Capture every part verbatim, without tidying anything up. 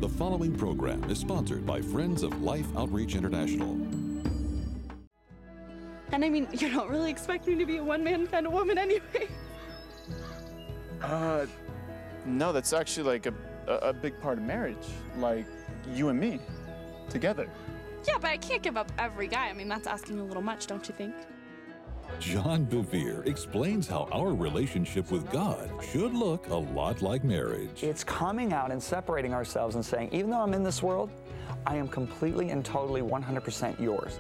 The following program is sponsored by Friends of Life Outreach International. And I mean, you're not really expecting me to be a one-man kind of woman anyway. Uh, no, that's actually like a, a, a big part of marriage. Like, you and me, together. Yeah, but I can't give up every guy. I mean, that's asking a little much, don't you think? John Bevere explains how our relationship with God should look a lot like marriage. It's coming out and separating ourselves and saying, even though I'm in this world, I am completely and totally one hundred percent yours.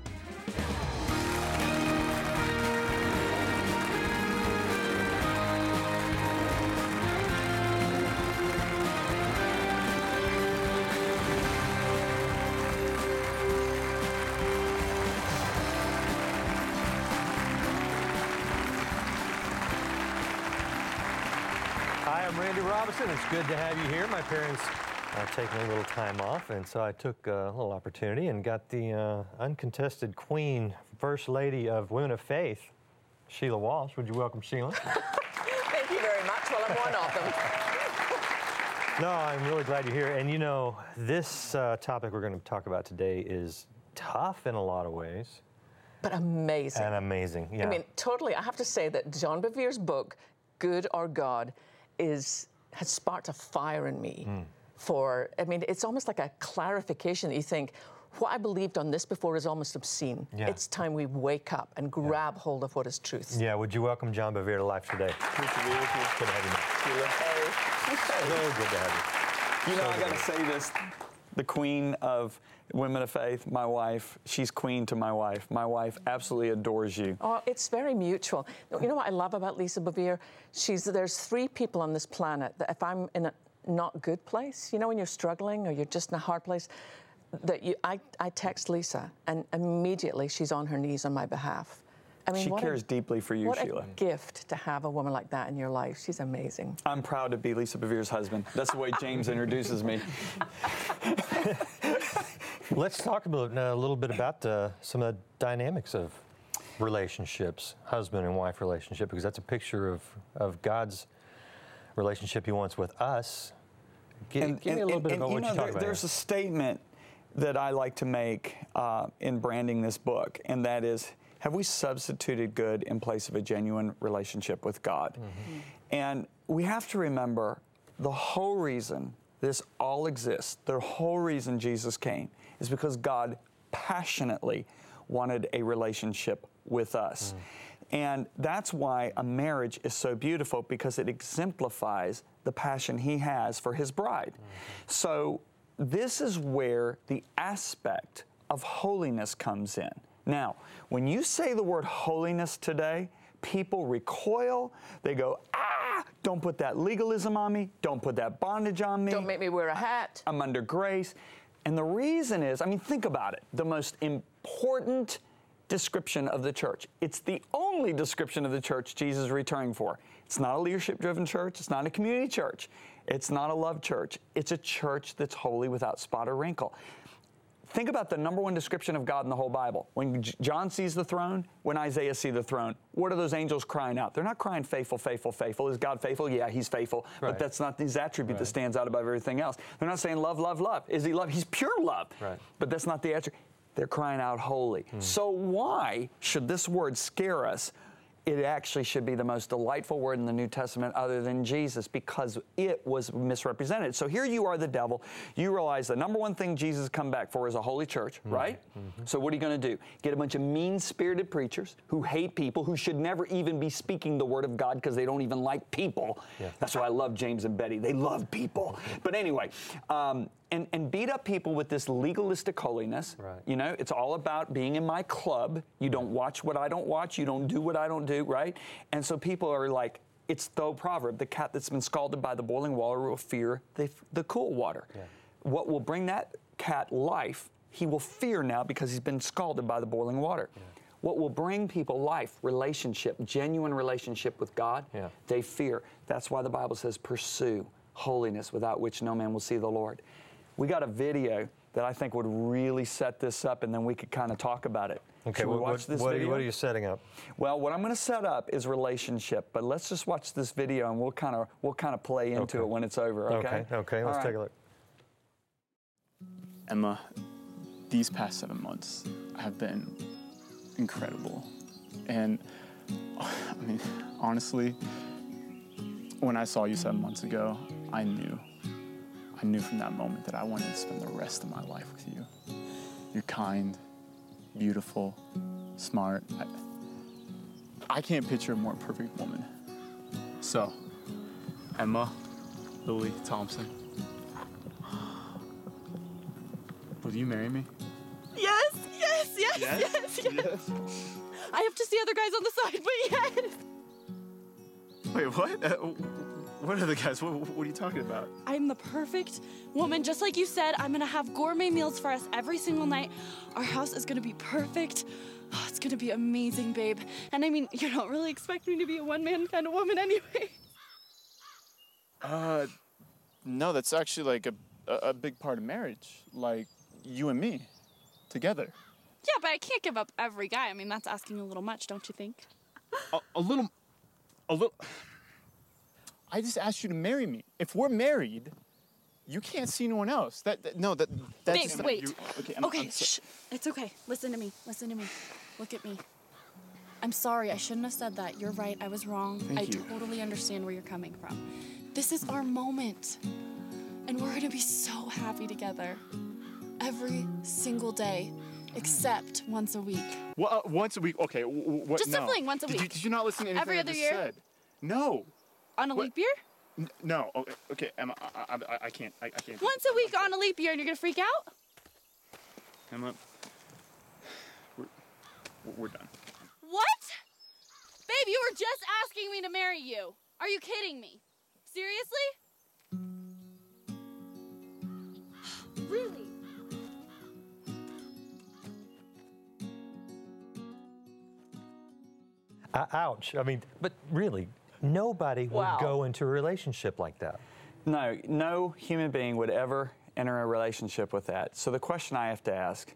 Hi, I'm Randy Robinson. It's good to have you here. My parents are taking a little time off, and so I took a little opportunity and got the uh, uncontested queen, first lady of Women of Faith, Sheila Walsh. Would you welcome Sheila? Thank you very much. Well, I'm one of them. No, I'm really glad you're here. And you know, this uh, topic we're going to talk about today is tough in a lot of ways. But amazing. And amazing, yeah. I mean, totally. I have to say that John Bevere's book, Good or God, is has sparked a fire in me mm. for, I mean, it's almost like a clarification that you think, what I believed on this before is almost obscene. Yeah. It's time we wake up and grab yeah. hold of what is truth. Yeah, would you welcome John Bevere to Life Today? Good to be with you. Good to have you, Matt. Hey. So good to have you. You know, so I got to say this. The queen of Women of Faith, my wife, she's queen to my wife. My wife absolutely adores you. Oh, it's very mutual. You know what I love about Lisa Bevere? She's, there's three people on this planet that if I'm in a not good place, you know, when you're struggling or you're just in a hard place, that you, I, I text Lisa and immediately she's on her knees on my behalf. I mean, she what cares a, deeply for you, what Sheila. What a gift to have a woman like that in your life. She's amazing. I'm proud to be Lisa Bevere's husband. That's the way James introduces me. Let's talk about, uh, a little bit about uh, some of the dynamics of relationships, husband and wife relationship, because that's a picture of, of God's relationship He wants with us. Give, and, give me a little and, bit and, about and, what you you're know, talking there, about. There's a statement that I like to make uh, in branding this book, and that is, have we substituted good in place of a genuine relationship with God? Mm-hmm. And we have to remember the whole reason this all exists, the whole reason Jesus came, is because God passionately wanted a relationship with us. Mm. And that's why a marriage is so beautiful, because it exemplifies the passion He has for His bride. Mm-hmm. So this is where the aspect of holiness comes in. Now, when you say the word holiness today, people recoil. They go, ah, don't put that legalism on me. Don't put that bondage on me. Don't make me wear a hat. I'm under grace. And the reason is, I mean, think about it. The most important description of the church. It's the only description of the church Jesus is returning for. It's not a leadership-driven church. It's not a community church. It's not a love church. It's a church that's holy without spot or wrinkle. Think about the number one description of God in the whole Bible. When John sees the throne, when Isaiah sees the throne, what are those angels crying out? They're not crying faithful, faithful, faithful. Is God faithful? Yeah, He's faithful. Right. But that's not His attribute right. that stands out above everything else. They're not saying love, love, love. Is He love? He's pure love. Right. But that's not the attribute. They're crying out holy. Hmm. So why should this word scare us? It actually should be the most delightful word in the New Testament other than Jesus, because it was misrepresented. So here you are, the devil. You realize the number one thing Jesus come back for is a holy church, mm-hmm. right? Mm-hmm. So what are you going to do? Get a bunch of mean-spirited preachers who hate people, who should never even be speaking the word of God because they don't even like people. Yeah. That's why I love James and Betty. They love people. But anyway, um, and, and beat up people with this legalistic holiness. Right. You know, it's all about being in my club. You don't watch what I don't watch. You don't do what I don't do, right? And so people are like, it's the proverb, the cat that's been scalded by the boiling water will fear the, the cool water. Yeah. What will bring that cat life, he will fear now because he's been scalded by the boiling water. Yeah. What will bring people life, relationship, genuine relationship with God, yeah. they fear. That's why the Bible says, pursue holiness, without which no man will see the Lord. We got a video that I think would really set this up, and then we could kind of talk about it. Okay, Should we what, watch this what, video? What are you setting up? Well, what I'm going to set up is relationship, but let's just watch this video, and we'll kind of we'll kind of play into okay. it when it's over. Okay. Okay. Okay. Let's right. take a look. Emma, these past seven months have been incredible. And I mean, honestly, when I saw you seven months ago, I knew. I knew from that moment that I wanted to spend the rest of my life with you. You're kind, beautiful, smart. I, I can't picture a more perfect woman. So, Emma, Lily Thompson, will you marry me? Yes, yes, yes, Yes? yes, yes. Yes. I have to see other guys on the side, but yes. Wait, what? Uh, what are the guys? What, what are you talking about? I'm the perfect woman. Just like you said, I'm gonna have gourmet meals for us every single night. Our house is gonna be perfect. Oh, it's gonna be amazing, babe. And I mean, you don't really expect me to be a one-man kind of woman anyway. Uh, no, that's actually like a, a, a big part of marriage. Like, you and me, together. Yeah, but I can't give up every guy. I mean, that's asking a little much, don't you think? A, a little, a little. I just asked you to marry me. If we're married, you can't see anyone else. That, that no, that that's Babe, just, wait. you- okay, I'm, Okay, I'm so- shh. It's okay. Listen to me. Listen to me. Look at me. I'm sorry. I shouldn't have said that. You're right. I was wrong. Thank I you. totally understand where you're coming from. This is our moment. And we're going to be so happy together every single day, except once a week. Well, uh, once a week. Okay. w- w- what? Just a no. fling, once a Did you, week. did you not listen to anything Every I other just year? said? No. On a What? leap year? N- no. Okay, okay, Emma. I, I, I can't. I, I can't. do Once this. a week on a leap year, and you're going to freak out? Emma. We're, we're done. What? Babe, you were just asking me to marry you. Are you kidding me? Seriously? Really? Uh, ouch. I mean, but really, nobody Wow. would go into a relationship like that. No, no human being would ever enter a relationship with that. So the question I have to ask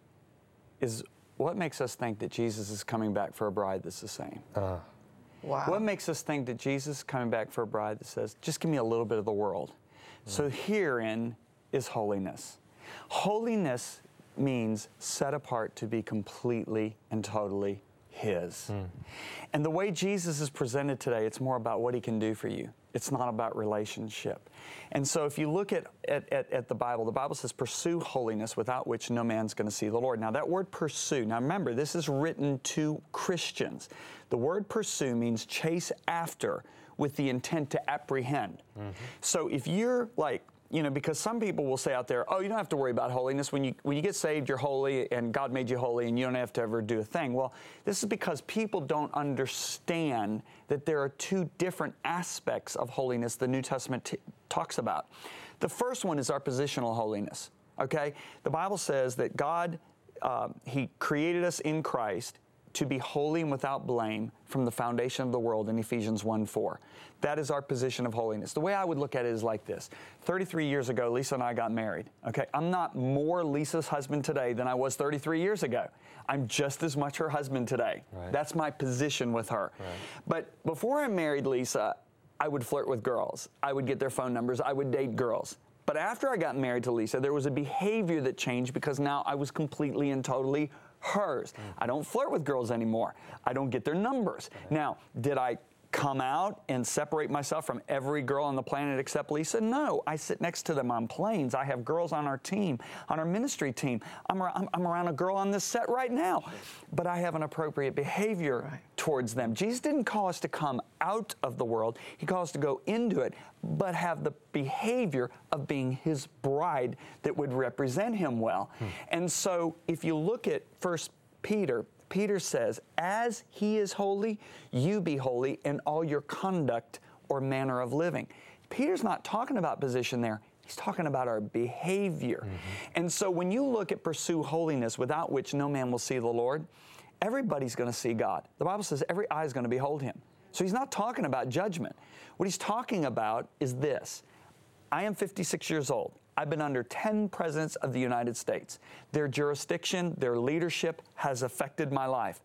is, what makes us think that Jesus is coming back for a bride that's the same? Uh, Wow. What makes us think that Jesus is coming back for a bride that says, just give me a little bit of the world? So herein is holiness. Holiness means set apart to be completely and totally His. And the way Jesus is presented today, it's more about what He can do for you. It's not about relationship. And so if you look at, at, at, at the Bible, the Bible says, pursue holiness without which no man's going to see the Lord. Now that word pursue, now remember, this is written to Christians. The word pursue means chase after with the intent to apprehend. Mm-hmm. So if you're like, you know, because some people will say out there, oh, you don't have to worry about holiness. When you when you get saved, you're holy, and God made you holy, and you don't have to ever do a thing. Well, this is because people don't understand that there are two different aspects of holiness the New Testament t- talks about. The first one is our positional holiness, okay? The Bible says that God, uh, He created us in Christ to be holy and without blame from the foundation of the world in Ephesians one four. That is our position of holiness. The way I would look at it is like this. thirty-three years ago, Lisa and I got married. Okay, I'm not more Lisa's husband today than I was thirty-three years ago. I'm just as much her husband today. Right. That's my position with her. Right. But before I married Lisa, I would flirt with girls. I would get their phone numbers. I would date girls. But after I got married to Lisa, there was a behavior that changed because now I was completely and totally hers. Mm. I don't flirt with girls anymore. I don't get their numbers. Right. Now, did I come out and separate myself from every girl on the planet except Lisa? No. I sit next to them on planes. I have girls on our team, on our ministry team. I'm, I'm, I'm around a girl on this set right now. But I have an appropriate behavior right. towards them. Jesus didn't call us to come out of the world. He called us to go into it, but have the behavior of being His bride that would represent Him well. Hmm. And so if you look at First Peter, Peter says, as He is holy, you be holy in all your conduct or manner of living. Peter's not talking about position there. He's talking about our behavior. Mm-hmm. And so when you look at pursue holiness without which no man will see the Lord, everybody's going to see God. The Bible says every eye is going to behold Him. So He's not talking about judgment. What He's talking about is this. I am fifty-six years old. I've been under ten presidents of the United States. Their jurisdiction, their leadership has affected my life.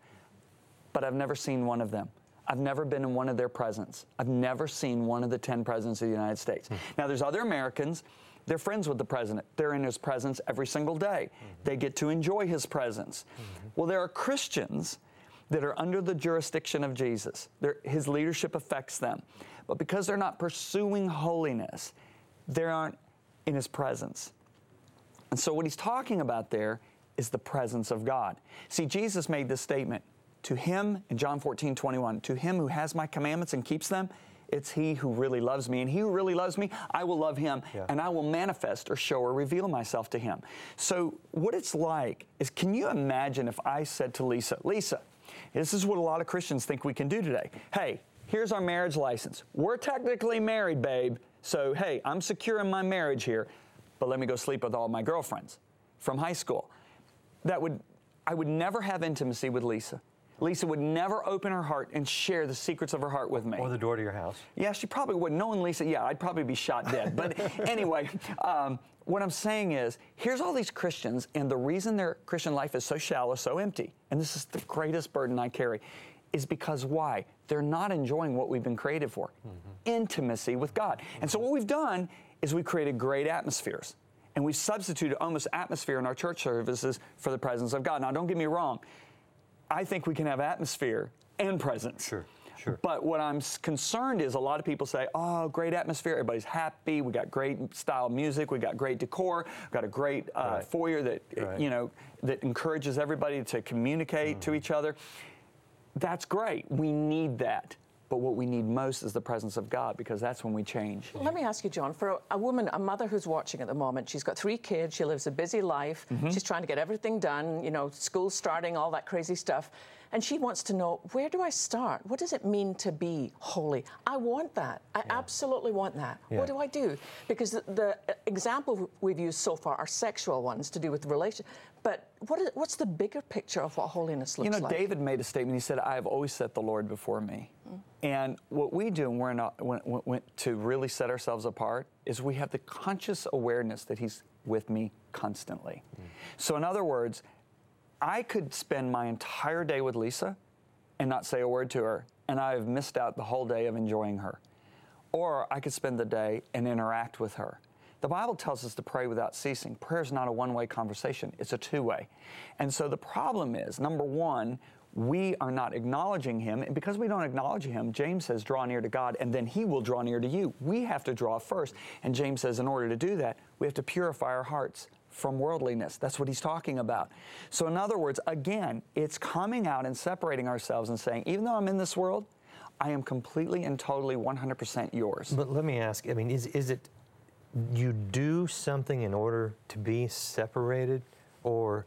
But I've never seen one of them. I've never been in one of their presence. I've never seen one of the ten presidents of the United States. Hmm. Now, there's other Americans They're friends with the president. They're in his presence every single day. Mm-hmm. They get to enjoy his presence. Mm-hmm. Well, there are Christians that are under the jurisdiction of Jesus. They're, his leadership affects them. But because they're not pursuing holiness, they aren't in his presence. And so what he's talking about there is the presence of God. See, Jesus made this statement to him in John fourteen twenty-one, to him who has my commandments and keeps them, it's he who really loves me. And he who really loves me, I will love him, yeah. and I will manifest or show or reveal myself to him. So what it's like is, can you imagine if I said to Lisa, Lisa, this is what a lot of Christians think we can do today. Hey, here's our marriage license. We're technically married, babe. So, hey, I'm secure in my marriage here, but let me go sleep with all my girlfriends from high school. That would, I would never have intimacy with Lisa. Lisa would never open her heart and share the secrets of her heart with me. Or the door to your house. Yeah, she probably wouldn't. Knowing Lisa, yeah, I'd probably be shot dead. But anyway, um, what I'm saying is, here's all these Christians, and the reason their Christian life is so shallow, so empty, and this is the greatest burden I carry, is because why? They're not enjoying what we've been created for, mm-hmm. intimacy with God. Mm-hmm. And so what we've done is we've created great atmospheres, and we've substituted almost atmosphere in our church services for the presence of God. Now, don't get me wrong. I think we can have atmosphere and presence. Sure, sure. But what I'm concerned is a lot of people say, oh, great atmosphere, everybody's happy, we got great style music, we got great decor, we got a great uh, right. foyer that, right. you know, that encourages everybody to communicate mm. to each other. That's great. We need that. But what we need most is the presence of God, because that's when we change. Let me ask you, John, for a, a woman, a mother who's watching at the moment, she's got three kids, she lives a busy life, mm-hmm. she's trying to get everything done, you know, school's starting, all that crazy stuff, and she wants to know, where do I start? What does it mean to be holy? I want that. I yeah. absolutely want that. Yeah. What do I do? Because the, the example we've used so far are sexual ones to do with relation. But what is, what's the bigger picture of what holiness looks like? You know, like? David made a statement. He said, I have always set the Lord before me. Mm. And what we do when we're not, when, when, to really set ourselves apart is we have the conscious awareness that he's with me constantly. Mm. So in other words, I could spend my entire day with Lisa and not say a word to her, and I've missed out the whole day of enjoying her. Or I could spend the day and interact with her. The Bible tells us to pray without ceasing. Prayer is not a one-way conversation. It's a two-way. And so the problem is, number one, we are not acknowledging him. And because we don't acknowledge him, James says, draw near to God, and then he will draw near to you. We have to draw first. And James says, in order to do that, we have to purify our hearts from worldliness. That's what he's talking about. So in other words, again, it's coming out and separating ourselves and saying, even though I'm in this world, I am completely and totally one hundred percent yours. But let me ask, I mean, is, is it you do something in order to be separated, or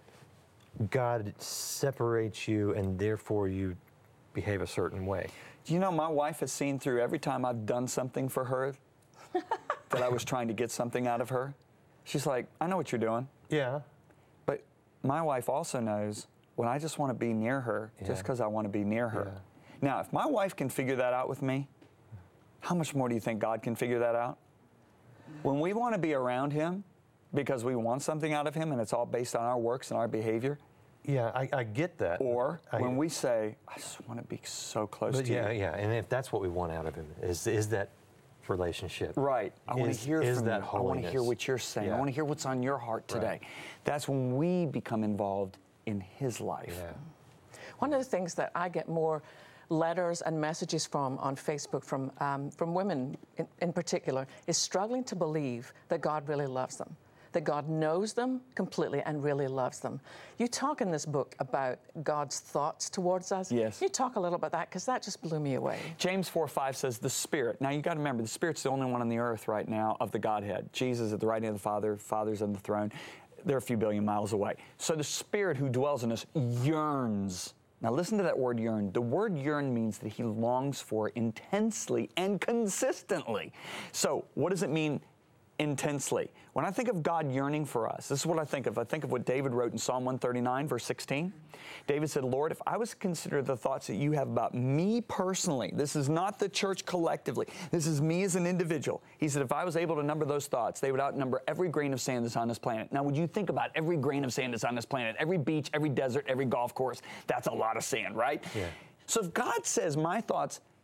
God separates you and therefore you behave a certain way? You know, my wife has seen through every time I've done something for her that I was trying to get something out of her. She's like, I know what you're doing. Yeah. But my wife also knows when I just want to be near her, yeah. just because I want to be near her. Yeah. Now, if my wife can figure that out with me, how much more do you think God can figure that out? When we want to be around him because we want something out of him and it's all based on our works and our behavior. Yeah, I, I get that. Or I, when we say, I just want to be so close but to yeah, you. Yeah, yeah, and if that's what we want out of him, is is that relationship. Right. I want to hear is from that you. Holiness. I want to hear what you're saying. Yeah. I want to hear what's on your heart today. Right. That's when we become involved in his life. Yeah. One of the things that I get more letters and messages from on Facebook from um, from women in, in particular is struggling to believe that God really loves them, that God knows them completely and really loves them. You talk in this book about God's thoughts towards us. Yes. Can you talk a little about that? Because that just blew me away. James four five says the Spirit. Now you got to remember, the Spirit's the only one on the earth right now of the Godhead. Jesus at the right hand of the Father, Father's on the throne. They're a few billion miles away. So the Spirit who dwells in us yearns. Now listen to that word yearn. The word yearn means that he longs for intensely and consistently. So what does it mean intensely? When I think of God yearning for us, this is what I think of. I think of what David wrote in Psalm one thirty-nine, verse sixteen. David said, Lord, if I was to consider the thoughts that you have about me personally, this is not the church collectively, this is me as an individual. He said, if I was able to number those thoughts, they would outnumber every grain of sand that's on this planet. Now, would you think about every grain of sand that's on this planet, every beach, every desert, every golf course? That's a lot of sand, right? Yeah. So if God says my thoughts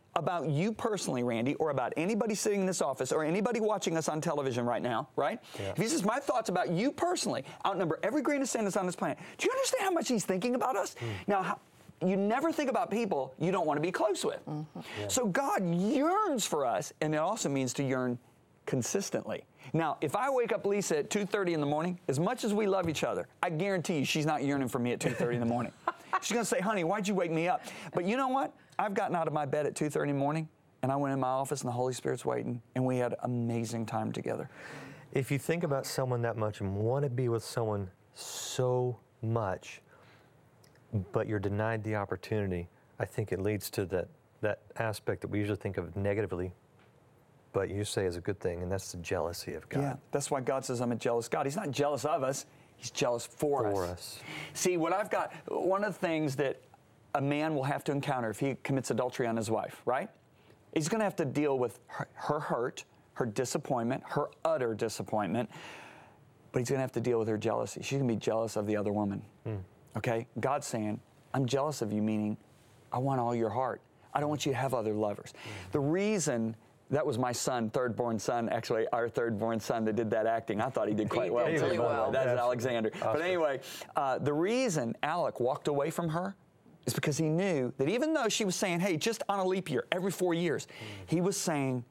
about you personally, Randy, or about anybody sitting in this office or anybody watching us on television right now, right? Yeah. If he says, my thoughts about you personally outnumber every grain of sand that's on this planet, do you understand how much he's thinking about us? Mm. Now, how, you never think about people you don't want to be close with. Mm-hmm. Yeah. So God yearns for us, and it also means to yearn consistently. Now, if I wake up Lisa at two thirty in the morning, as much as we love each other, I guarantee you she's not yearning for me at two thirty in the morning. She's going to say, honey, why'd you wake me up? But you know what? I've gotten out of my bed at two thirty in the morning, and I went in my office, and the Holy Spirit's waiting, and we had amazing time together. If you think about someone that much and want to be with someone so much, but you're denied the opportunity, I think it leads to that, that aspect that we usually think of negatively, but you say is a good thing, and that's the jealousy of God. Yeah, that's why God says I'm a jealous God. He's not jealous of us. He's jealous for, for us. us. See, what I've got, one of the things that a man will have to encounter if he commits adultery on his wife, right? He's going to have to deal with her, her hurt, her disappointment, her utter disappointment, but he's going to have to deal with her jealousy. She's going to be jealous of the other woman, mm. okay? God's saying, I'm jealous of you, meaning I want all your heart. I don't want you to have other lovers. Mm. The reason that was my son, third-born son, actually our third-born son that did that acting. I thought he did quite he well. Did really well. That's Absolutely. Alexander. Awesome. But anyway, uh, the reason Alec walked away from her is because he knew that even though she was saying, hey, just on a leap year, every four years, mm. he was saying,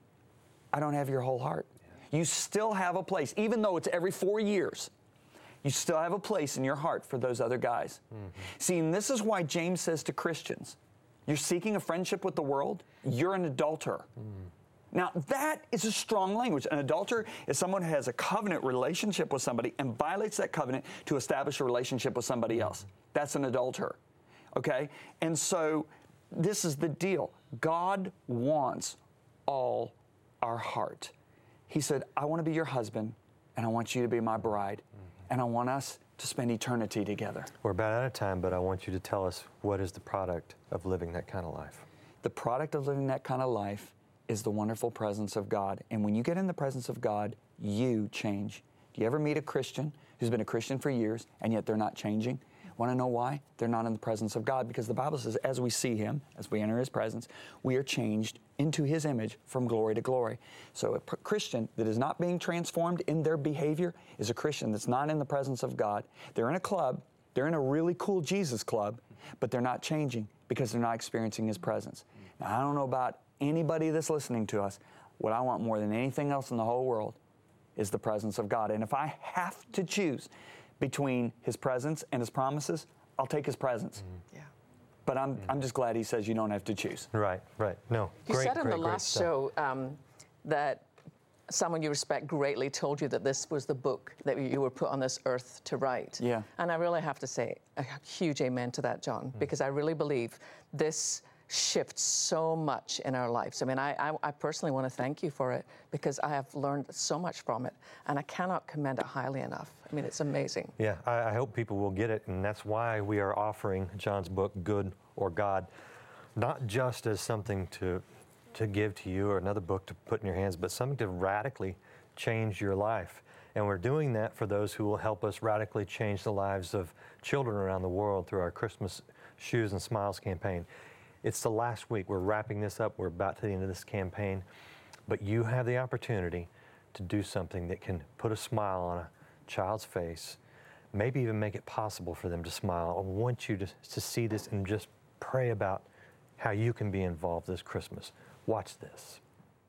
I don't have your whole heart. Yeah. You still have a place, even though it's every four years, you still have a place in your heart for those other guys. Mm-hmm. See, and this is why James says to Christians, you're seeking a friendship with the world, you're an adulterer. Mm. Now, that is a strong language. An adulterer is someone who has a covenant relationship with somebody and violates that covenant to establish a relationship with somebody else. That's an adulterer, okay? And so this is the deal. God wants all our heart. He said, I want to be your husband, and I want you to be my bride, mm-hmm. and I want us to spend eternity together. We're about out of time, but I want you to tell us what is the product of living that kind of life? The product of living that kind of life is the wonderful presence of God. And when you get in the presence of God, you change. Do you ever meet a Christian who's been a Christian for years and yet they're not changing? Want to know why? They're not in the presence of God, because the Bible says as we see Him, as we enter His presence, we are changed into His image from glory to glory. So a Christian that is not being transformed in their behavior is a Christian that's not in the presence of God. They're in a club, they're in a really cool Jesus club, but they're not changing because they're not experiencing His presence. Now, I don't know about anybody that's listening to us, what I want more than anything else in the whole world is the presence of God. And if I have to choose between His presence and His promises, I'll take His presence. Mm-hmm. Yeah. But I'm, mm-hmm. I'm just glad He says you don't have to choose. Right, right. No, You great, said on great, the last stuff. show um, that someone you respect greatly told you that this was the book that you were put on this earth to write. Yeah. And I really have to say a huge amen to that, John, mm-hmm. because I really believe this shifts so much in our lives. I mean, I, I, I personally want to thank you for it, because I have learned so much from it, and I cannot commend it highly enough. I mean, it's amazing. Yeah, I, I hope people will get it, and that's why we are offering John's book, Good or God, not just as something to to give to you or another book to put in your hands, but something to radically change your life. And we're doing that for those who will help us radically change the lives of children around the world through our Christmas Shoes and Smiles campaign. It's the last week. We're wrapping this up. We're about to the end of this campaign. But you have the opportunity to do something that can put a smile on a child's face, maybe even make it possible for them to smile. I want you to, to see this and just pray about how you can be involved this Christmas. Watch this.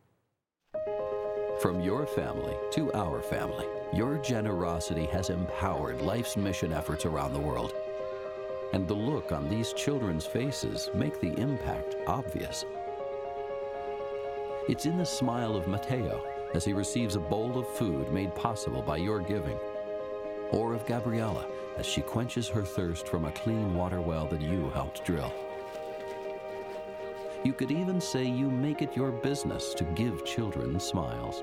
From your family to our family, your generosity has empowered life's mission efforts around the world. And the look on these children's faces make the impact obvious. It's in the smile of Mateo as he receives a bowl of food made possible by your giving, or of Gabriella as she quenches her thirst from a clean water well that you helped drill. You could even say you make it your business to give children smiles.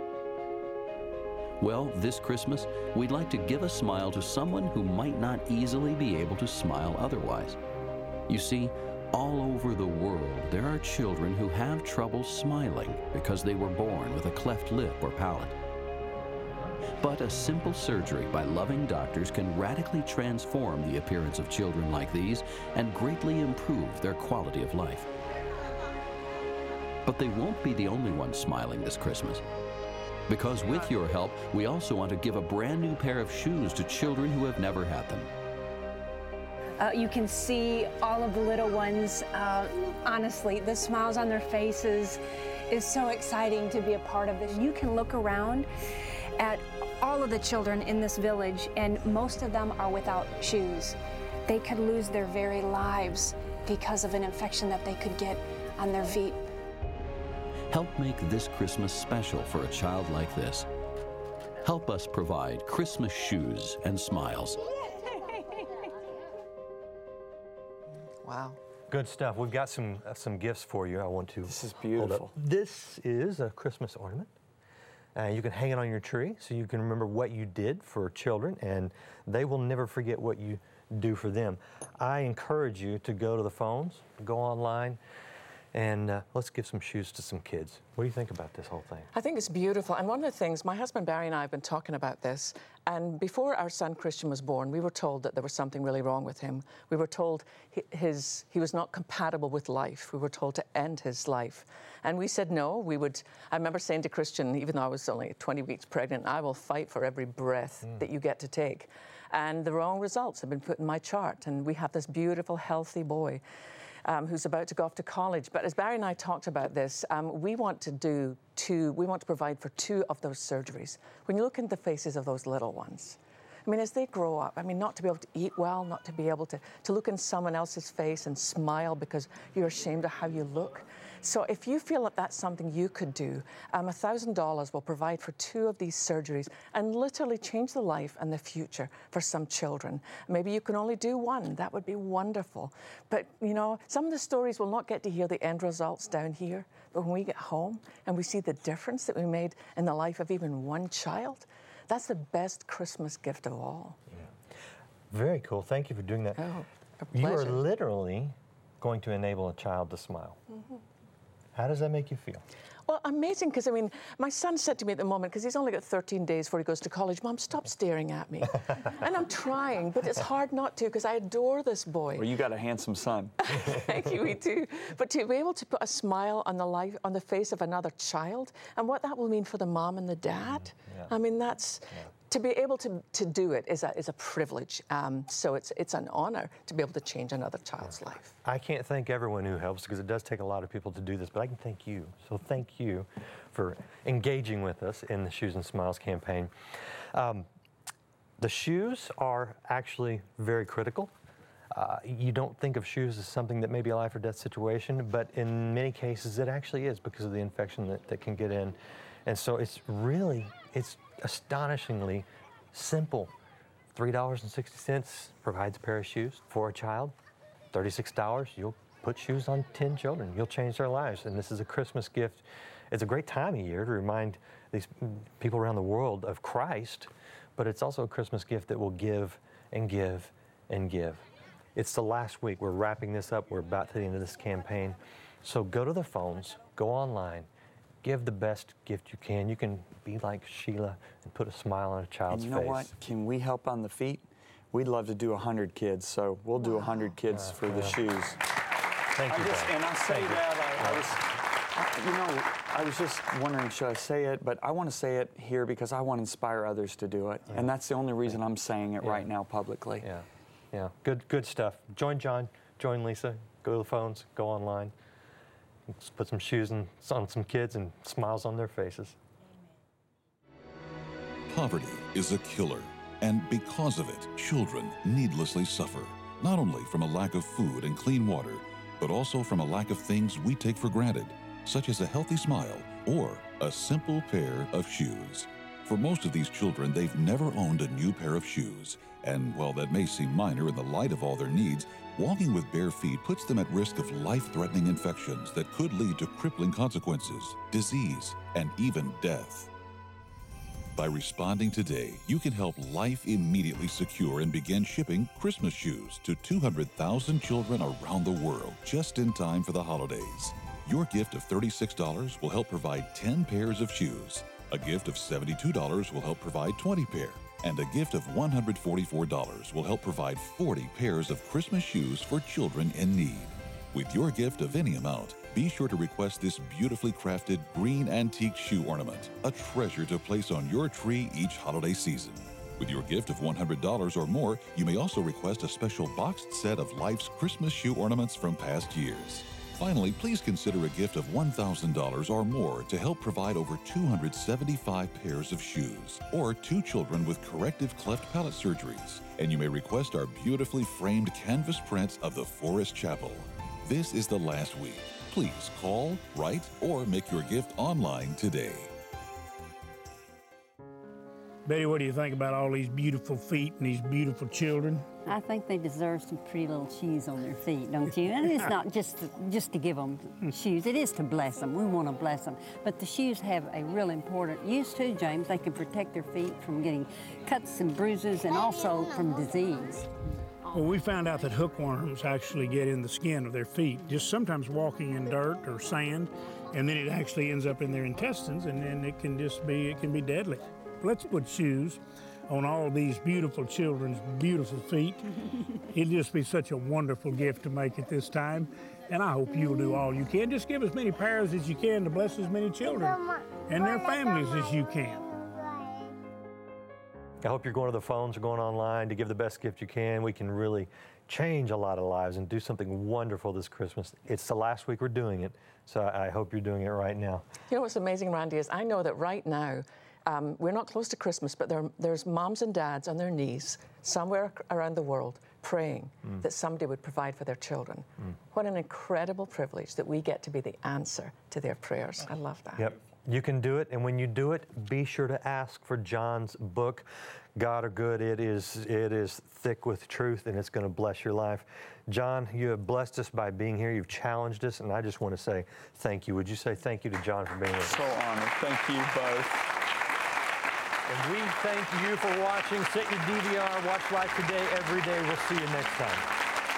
Well, this Christmas, we'd like to give a smile to someone who might not easily be able to smile otherwise. You see, all over the world, there are children who have trouble smiling because they were born with a cleft lip or palate. But a simple surgery by loving doctors can radically transform the appearance of children like these and greatly improve their quality of life. But they won't be the only ones smiling this Christmas. Because with your help, we also want to give a brand new pair of shoes to children who have never had them. Uh, you can see all of the little ones. Uh, honestly, the smiles on their faces is so exciting to be a part of this. You can look around at all of the children in this village, and most of them are without shoes. They could lose their very lives because of an infection that they could get on their feet. Help make this Christmas special for a child like this. Help us provide Christmas shoes and smiles. Wow. Good stuff. We've got some uh, some gifts for you. I want to. This is hold beautiful. up. This is a Christmas ornament. Uh, you can hang it on your tree so you can remember what you did for children, and they will never forget what you do for them. I encourage you to go to the phones, go online, and uh, let's give some shoes to some kids. What do you think about this whole thing? I think it's beautiful. And one of the things, my husband Barry and I have been talking about this, and before our son Christian was born, we were told that there was something really wrong with him. We were told he, his, he was not compatible with life. We were told to end his life. And we said no. We would, I remember saying to Christian, even though I was only twenty weeks pregnant, I will fight for every breath mm. that you get to take. And the wrong results have been put in my chart. And we have this beautiful, healthy boy. Um, who's about to go off to college. But as Barry and I talked about this, um, we want to do two, we want to provide for two of those surgeries. When you look into the faces of those little ones, I mean, as they grow up, I mean, not to be able to eat well, not to be able to, to look in someone else's face and smile because you're ashamed of how you look. So if you feel that that's something you could do, um, one thousand dollars will provide for two of these surgeries and literally change the life and the future for some children. Maybe you can only do one. That would be wonderful. But, you know, some of the stories will not get to hear the end results down here. But when we get home and we see the difference that we made in the life of even one child, that's the best Christmas gift of all. Yeah. Very cool. Thank you for doing that. Oh, a you pleasure. are literally going to enable a child to smile. Mm-hmm. How does that make you feel? Well, amazing, because I mean, my son said to me at the moment, because he's only got thirteen days before he goes to college, Mom, stop staring at me. And I'm trying, but it's hard not to, because I adore this boy. Well, you got a handsome son. Thank you, we do. But to be able to put a smile on the life, on the face of another child, and what that will mean for the mom and the dad, yeah. I mean, that's, yeah. to be able to, to do it is a, is a privilege. Um, so it's, it's an honor to be able to change another child's yeah. life. I can't thank everyone who helps, because it does take a lot of people to do this, but I can thank you. So thank you for engaging with us in the Shoes and Smiles campaign. Um, the shoes are actually very critical. Uh, you don't think of shoes as something that may be a life or death situation, but in many cases it actually is, because of the infection that, that can get in. And so it's really, it's astonishingly simple. three dollars and sixty cents provides a pair of shoes for a child. thirty-six dollars, you'll put shoes on ten children. You'll change their lives. And this is a Christmas gift. It's a great time of year to remind these people around the world of Christ, but it's also a Christmas gift that will give and give and give. It's the last week. We're wrapping this up. We're about to the end of this campaign. So go to the phones, go online, give the best gift you can. You can be like Sheila and put a smile on a child's face. And you know face. what? Can we help on the feet? We'd love to do one hundred kids, so we'll do one hundred kids uh, for yeah. the shoes. Thank you, just, And I say Thank that, you. I, I was, I, you know, I was just wondering, should I say it? But I want to say it here because I want to inspire others to do it. Yeah. And that's the only reason I'm saying it yeah. right now publicly. Yeah, yeah, good, good stuff. Join John, join Lisa, go to the phones, go online. Let's put some shoes in, on some kids and smiles on their faces. Poverty is a killer, and because of it, children needlessly suffer, not only from a lack of food and clean water, but also from a lack of things we take for granted, such as a healthy smile or a simple pair of shoes. For most of these children, they've never owned a new pair of shoes, and while that may seem minor in the light of all their needs, walking with bare feet puts them at risk of life-threatening infections that could lead to crippling consequences, disease, and even death. By responding today, you can help Life immediately secure and begin shipping Christmas shoes to two hundred thousand children around the world just in time for the holidays. Your gift of thirty-six dollars will help provide ten pairs of shoes. A gift of seventy-two dollars will help provide twenty pairs. And a gift of one hundred forty-four dollars will help provide forty pairs of Christmas shoes for children in need. With your gift of any amount, be sure to request this beautifully crafted green antique shoe ornament, a treasure to place on your tree each holiday season. With your gift of one hundred dollars or more, you may also request a special boxed set of Life's Christmas shoe ornaments from past years. Finally, please consider a gift of one thousand dollars or more to help provide over two hundred seventy-five pairs of shoes, or two children with corrective cleft palate surgeries. And you may request our beautifully framed canvas prints of the Forest Chapel. This is the last week. Please call, write, or make your gift online today. Betty, what do you think about all these beautiful feet and these beautiful children? I think they deserve some pretty little shoes on their feet, don't you? And it's not just to, just to give them shoes. It is to bless them. We want to bless them. But the shoes have a real important use too, James. They can protect their feet from getting cuts and bruises and also from disease. Well, we found out that hookworms actually get in the skin of their feet, just sometimes walking in dirt or sand, and then it actually ends up in their intestines, and then it can just be, it can be deadly. Let's put shoes on all these beautiful children's beautiful feet. It'd just be such a wonderful gift to make at this time, and I hope you'll do all you can. Just give as many pairs as you can to bless as many children and their families as you can. I hope you're going to the phones or going online to give the best gift you can. We can really change a lot of lives and do something wonderful this Christmas. It's the last week we're doing it, so I hope you're doing it right now. You know what's amazing, Randy, is I know that right now, Um, we're not close to Christmas, but there, there's moms and dads on their knees somewhere around the world praying mm. that somebody would provide for their children. Mm. What an incredible privilege that we get to be the answer to their prayers. I love that. Yep, you can do it, and when you do it, be sure to ask for John's book, God Are Good. It is, it is thick with truth, and it's going to bless your life. John, you have blessed us by being here. You've challenged us, and I just want to say thank you. Would you say thank you to John for being here? So honored. Thank you both. And we thank you for watching. Set your D V R, watch Life Today every day. We'll see you next time.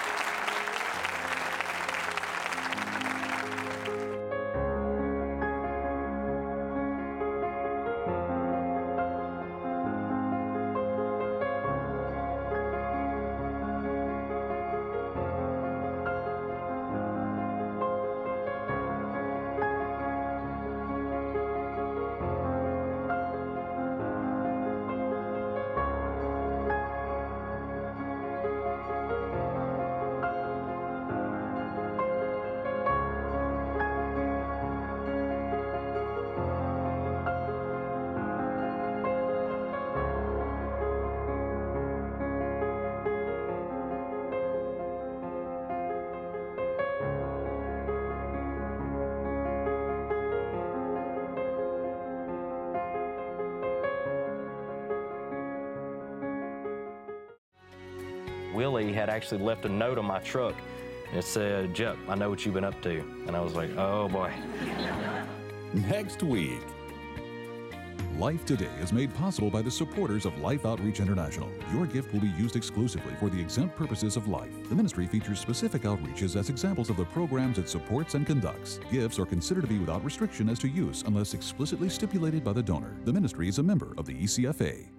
Willie had actually left a note on my truck. And it said, "Jep, I know what you've been up to." And I was like, oh boy. Next week. Life Today is made possible by the supporters of Life Outreach International. Your gift will be used exclusively for the exempt purposes of life. The ministry features specific outreaches as examples of the programs it supports and conducts. Gifts are considered to be without restriction as to use unless explicitly stipulated by the donor. The ministry is a member of the E C F A.